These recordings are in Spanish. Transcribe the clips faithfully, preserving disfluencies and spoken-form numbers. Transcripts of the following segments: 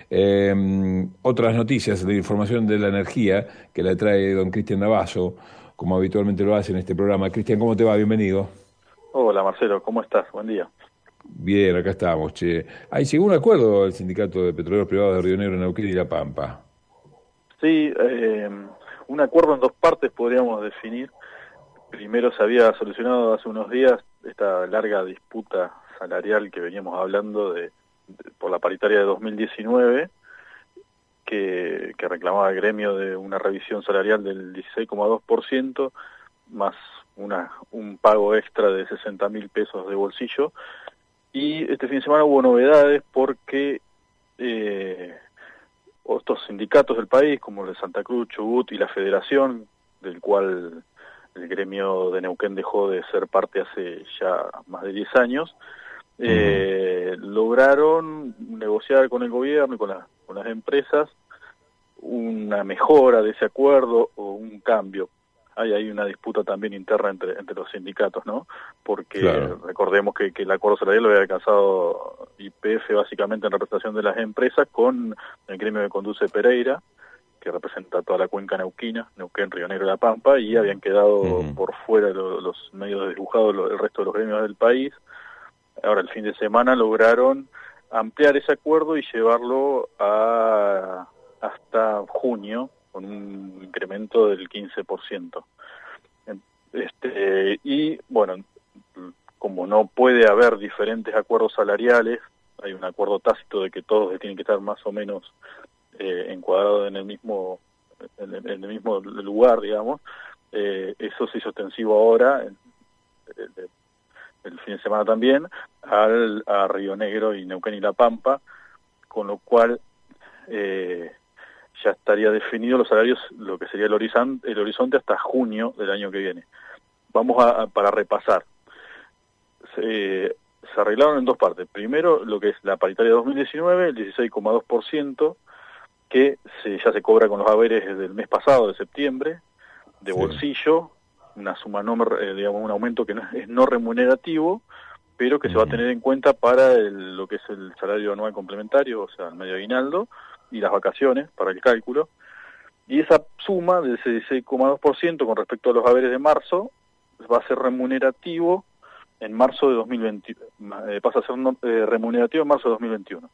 Eh, otras noticias de información de la energía que la trae don Cristian Navazo, como habitualmente lo hace en este programa. Cristian, ¿cómo te va? Bienvenido. Hola Marcelo, ¿cómo estás? Buen día. Bien, acá estamos, che. Ahí llegó un acuerdo el Sindicato de Petroleros Privados de Río Negro, Neuquén y La Pampa. Sí, eh, un acuerdo en dos partes podríamos definir. Primero se había solucionado hace unos días esta larga disputa salarial que veníamos hablando de, de- por la paritaria de dos mil diecinueve, que, que reclamaba el gremio de una revisión salarial del dieciséis coma dos por ciento, más una, un pago extra de sesenta mil pesos de bolsillo. Y este fin de semana hubo novedades porque eh, otros sindicatos del país, como el de Santa Cruz, Chubut y la Federación, del cual el gremio de Neuquén dejó de ser parte hace ya más de diez años, Ujú. eh, lograron negociar con el gobierno y con, la, con las empresas una mejora de ese acuerdo o un cambio. Hay ahí una disputa también interna entre, entre los sindicatos, ¿no? Porque Claro. recordemos que, que el acuerdo salarial lo había alcanzado Y P F básicamente en representación de las empresas con el gremio que conduce Pereira, que representa toda la cuenca neuquina, Neuquén, Río Negro y La Pampa, y habían quedado Ujú. por fuera lo, los medios desdibujados lo, el resto de los gremios del país. Ahora el fin de semana lograron ampliar ese acuerdo y llevarlo a hasta junio con un incremento del quince por ciento. Este, y bueno, como no puede haber diferentes acuerdos salariales, hay un acuerdo tácito de que todos tienen que estar más o menos eh, encuadrados en el mismo en el, en el mismo lugar, digamos. Eh, eso se hizo extensivo ahora, en, el, el fin de semana también, al, a Río Negro y Neuquén y La Pampa, con lo cual eh, ya estaría definido los salarios, lo que sería el horizonte, el horizonte hasta junio del año que viene. Vamos a, a para repasar. Se, se arreglaron en dos partes. Primero, lo que es la paritaria de dos mil diecinueve, el dieciséis coma dos por ciento, que se, ya se cobra con los haberes del mes pasado, de septiembre, de Sí. bolsillo, una suma no, eh, digamos, un aumento que no, es no remunerativo, pero que se va a Ujú. tener en cuenta para el, lo que es el salario anual complementario, o sea, el medio aguinaldo, y las vacaciones para el cálculo. Y esa suma del dieciséis coma dos por ciento con respecto a los haberes de marzo va a ser remunerativo en marzo de dos mil veinte, eh, pasa a ser no, eh, remunerativo en marzo de dos mil veintiuno.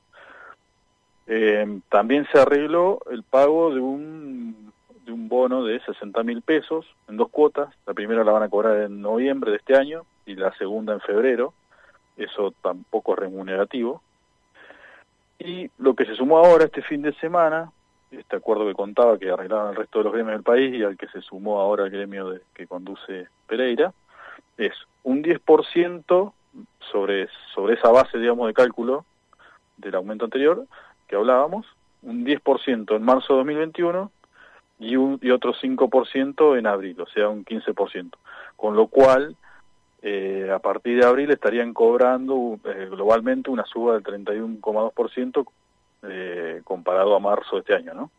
Eh, también se arregló el pago de un, de un bono de sesenta mil pesos en dos cuotas. La primera la van a cobrar en noviembre de este año y la segunda en febrero. Eso tampoco es remunerativo. Y lo que se sumó ahora este fin de semana, este acuerdo que contaba que arreglaban el resto de los gremios del país y al que se sumó ahora el gremio de, que conduce Pereira, es un diez por ciento sobre, sobre esa base, digamos, de cálculo del aumento anterior que hablábamos, un diez por ciento en marzo de dos mil veintiuno y, un, y otro cinco por ciento en abril, o sea, un quince por ciento. Con lo cual, eh, a partir de abril estarían cobrando eh, globalmente una suba del treinta y uno coma dos por ciento eh, comparado a marzo de este año, ¿no?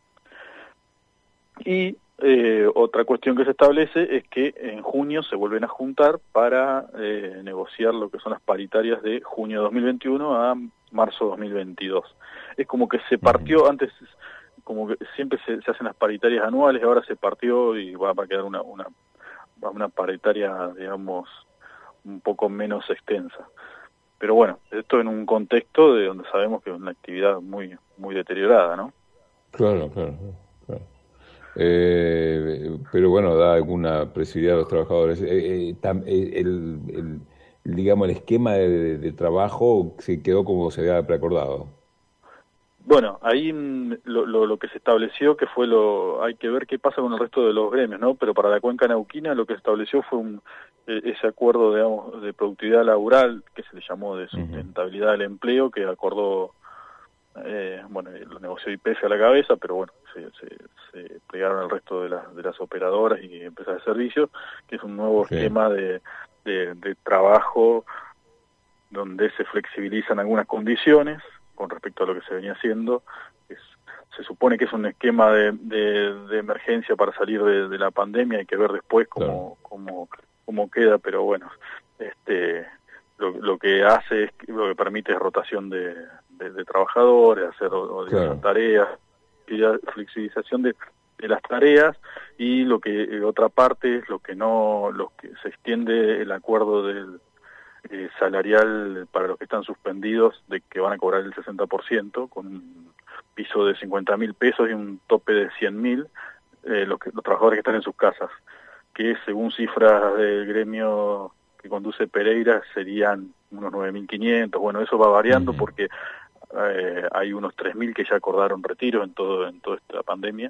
Y eh, otra cuestión que se establece es que en junio se vuelven a juntar para eh, negociar lo que son las paritarias de junio de dos mil veintiuno a marzo de dos mil veintidós. Es como que se Ujú. partió, antes como que siempre se, se hacen las paritarias anuales, ahora se partió y va a quedar una, una, una paritaria, digamos, un poco menos extensa. Pero bueno, esto en un contexto de donde sabemos que es una actividad muy, muy deteriorada, ¿no? Claro, claro, claro. Eh, pero bueno, da alguna presibilidad a los trabajadores. Eh, eh, tam- eh, el, el- el, digamos, el esquema de, de- de trabajo se quedó como se había preacordado. Bueno, ahí mm, lo, lo, lo que se estableció, que fue lo, hay que ver qué pasa con el resto de los gremios, ¿no? Pero para la cuenca neuquina lo que se estableció fue un, eh, ese acuerdo, digamos, de productividad laboral, que se le llamó de Ujú. sustentabilidad del empleo, que acordó, eh, bueno, lo negoció Y P F a la cabeza, pero bueno, se, se, se plegaron al resto de, las de las operadoras y empresas de servicios, que es un nuevo Sí. esquema de, de, de trabajo donde se flexibilizan algunas condiciones con respecto a lo que se venía haciendo. Es, se supone que es un esquema de, de, de emergencia para salir de, de la pandemia, hay que ver después Claro. cómo, cómo, cómo queda, pero bueno, este lo, lo que hace es lo que permite es rotación de, de, de trabajadores, hacer o, o diversas Claro. tareas, flexibilización de, de las tareas, y lo que eh, otra parte es lo que no, lo que se extiende el acuerdo del eh, salarial para los que están suspendidos, de que van a cobrar el sesenta por ciento con un piso de cincuenta mil pesos y un tope de cien mil, eh, los, que, los trabajadores que están en sus casas, que según cifras del gremio que conduce Pereira serían unos nueve mil quinientos. Bueno, eso va variando uh-huh. porque eh, hay unos tres mil que ya acordaron retiro en todo en toda esta pandemia,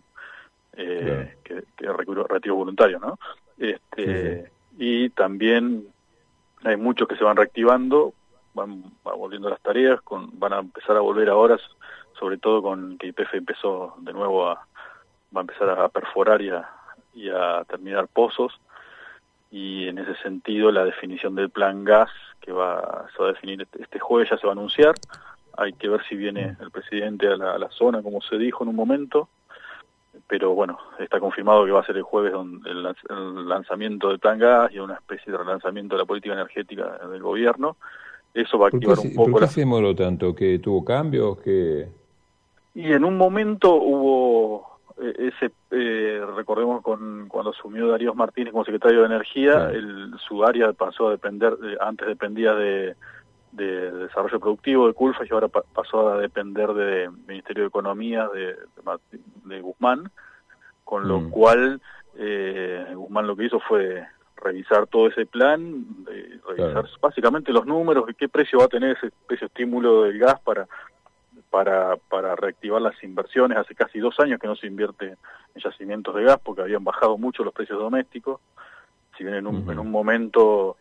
eh, claro. que, que retiro, retiro voluntario, ¿no? Este, sí, sí. Y también hay muchos que se van reactivando, van, van volviendo a las tareas, con, van a empezar a volver ahora, sobre todo con que Y P F empezó de nuevo a, va a empezar a perforar y a, y a terminar pozos, y en ese sentido la definición del plan gas, que va, se va a definir este, este jueves, ya se va a anunciar. Hay que ver si viene el presidente a la, a la zona, como se dijo en un momento, pero bueno, está confirmado que va a ser el jueves donde el, el lanzamiento del plan gas y una especie de relanzamiento de la política energética del gobierno. Eso va a activar un poco... ¿Por qué la... se demoró tanto? ¿Que tuvo cambios? que Y en un momento hubo... ese eh, recordemos con cuando asumió Darío Martínez como secretario de Energía, sí. el, su área pasó a depender, eh, antes dependía de, de, de Desarrollo Productivo de Culfas, y ahora pa pasó a depender del de Ministerio de Economía de, de, de Guzmán, con lo mm. cual eh, Guzmán lo que hizo fue revisar todo ese plan, eh, revisar claro. básicamente los números, qué precio va a tener ese precio estímulo del gas para Para, para reactivar las inversiones. Hace casi dos años que no se invierte en yacimientos de gas porque habían bajado mucho los precios domésticos. Si bien en un, uh-huh. en un momento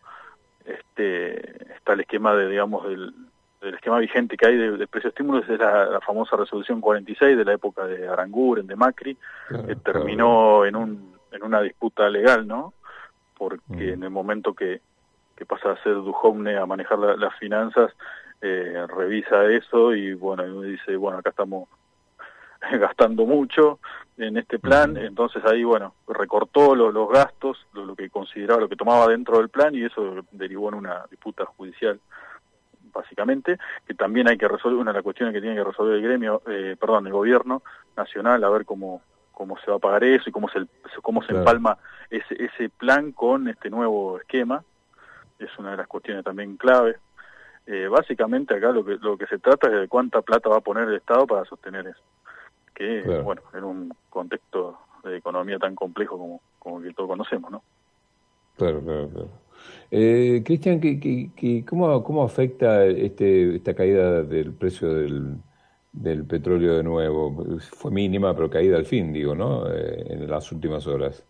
este, está el esquema de, digamos, del, del esquema vigente que hay de, de precio estímulos, es la, la famosa resolución cuarenta y seis de la época de Aranguren, de Macri, claro, que terminó claro. en un en una disputa legal, ¿no? Porque uh-huh. en el momento que, que pasa a ser Duhovne a manejar la, las finanzas, Eh, revisa eso y bueno, y dice, bueno, acá estamos gastando mucho en este plan, uh-huh. entonces ahí, bueno, recortó lo, los gastos, lo, lo que consideraba, lo que tomaba dentro del plan, y eso derivó en una disputa judicial, básicamente, que también hay que resolver, una de las cuestiones que tiene que resolver el gremio, eh, perdón, el gobierno nacional, a ver cómo cómo se va a pagar eso y cómo se, cómo se claro. empalma ese, ese plan con este nuevo esquema. Es una de las cuestiones también clave. Eh, básicamente acá lo que lo que se trata es de cuánta plata va a poner el Estado para sostener eso, que claro. bueno, en un contexto de economía tan complejo como, como el que todos conocemos, ¿no? Claro, claro, claro. Eh, Cristian, ¿qué, qué, qué, cómo, ¿cómo afecta este esta caída del precio del, del petróleo de nuevo? Fue mínima, pero caída al fin, digo, ¿no? Eh, en las últimas horas.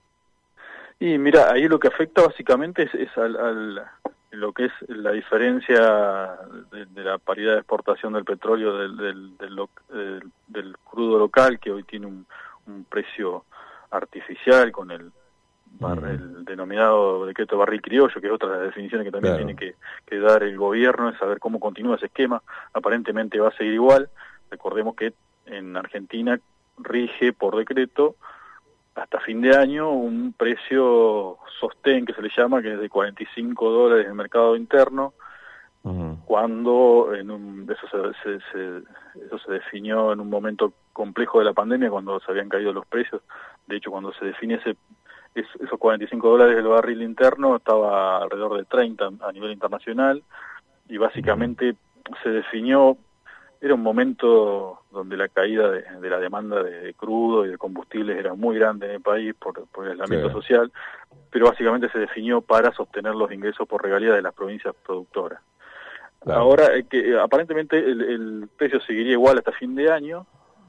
Y mira, ahí lo que afecta básicamente es, es al... al lo que es la diferencia de, de la paridad de exportación del petróleo del, del, del, del, del crudo local, que hoy tiene un, un precio artificial con el, bar, uh-huh. el denominado decreto barril criollo, que es otra de las definiciones que también claro. tiene que, que dar el gobierno, es saber cómo continúa ese esquema. Aparentemente va a seguir igual. Recordemos que en Argentina rige por decreto hasta fin de año un precio sostén, que se le llama, que es de cuarenta y cinco dólares en el mercado interno, uh-huh. cuando en un, eso, se, se, se, eso se definió en un momento complejo de la pandemia, cuando se habían caído los precios. De hecho, cuando se define ese, es, esos cuarenta y cinco dólares del barril interno, estaba alrededor de treinta a nivel internacional, y básicamente uh-huh. se definió. Era un momento donde la caída de, de la demanda de, de crudo y de combustibles era muy grande en el país por, por el aislamiento sí. social, pero básicamente se definió para sostener los ingresos por regalía de las provincias productoras. Claro. Ahora, eh, que aparentemente el, el precio seguiría igual hasta fin de año,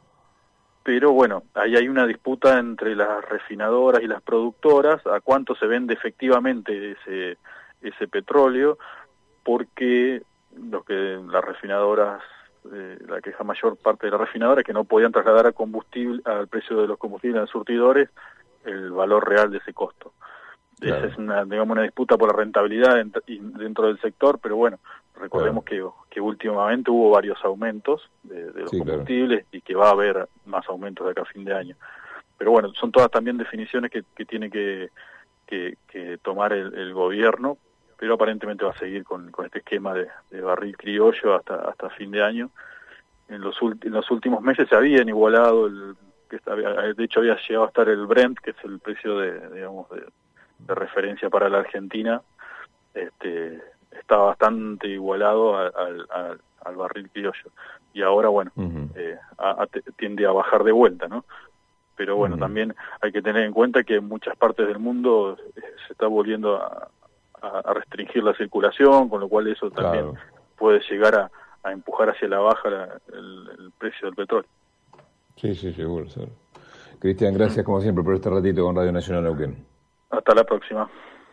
pero bueno, ahí hay una disputa entre las refinadoras y las productoras a cuánto se vende efectivamente ese, ese petróleo, porque lo que las refinadoras... Eh, la queja mayor parte de la refinadora es que no podían trasladar a combustible, al precio de los combustibles a los surtidores, el valor real de ese costo. Claro. Esa es una, digamos, una disputa por la rentabilidad dentro, dentro del sector, pero bueno, recordemos claro. que, que últimamente hubo varios aumentos de, de los sí, combustibles claro. y que va a haber más aumentos de acá a fin de año. Pero bueno, son todas también definiciones que, que tiene que, que, que tomar el, el gobierno, pero aparentemente va a seguir con, con este esquema de, de barril criollo hasta hasta fin de año, en los, en los últimos meses se habían igualado, el, que estaba, de hecho había llegado a estar el Brent, que es el precio de, digamos, de, de referencia para la Argentina, este, está bastante igualado al, al, al barril criollo. Y ahora, bueno, uh-huh. eh, a, a, tiende a bajar de vuelta, ¿no? Pero bueno, uh-huh. también hay que tener en cuenta que en muchas partes del mundo se está volviendo a, a, a restringir la circulación, con lo cual eso también claro. puede llegar a, a empujar hacia la baja la, el, el precio del petróleo. Sí, sí, seguro, seguro. Cristian, gracias como siempre por este ratito con Radio Nacional Neuquén. Hasta la próxima.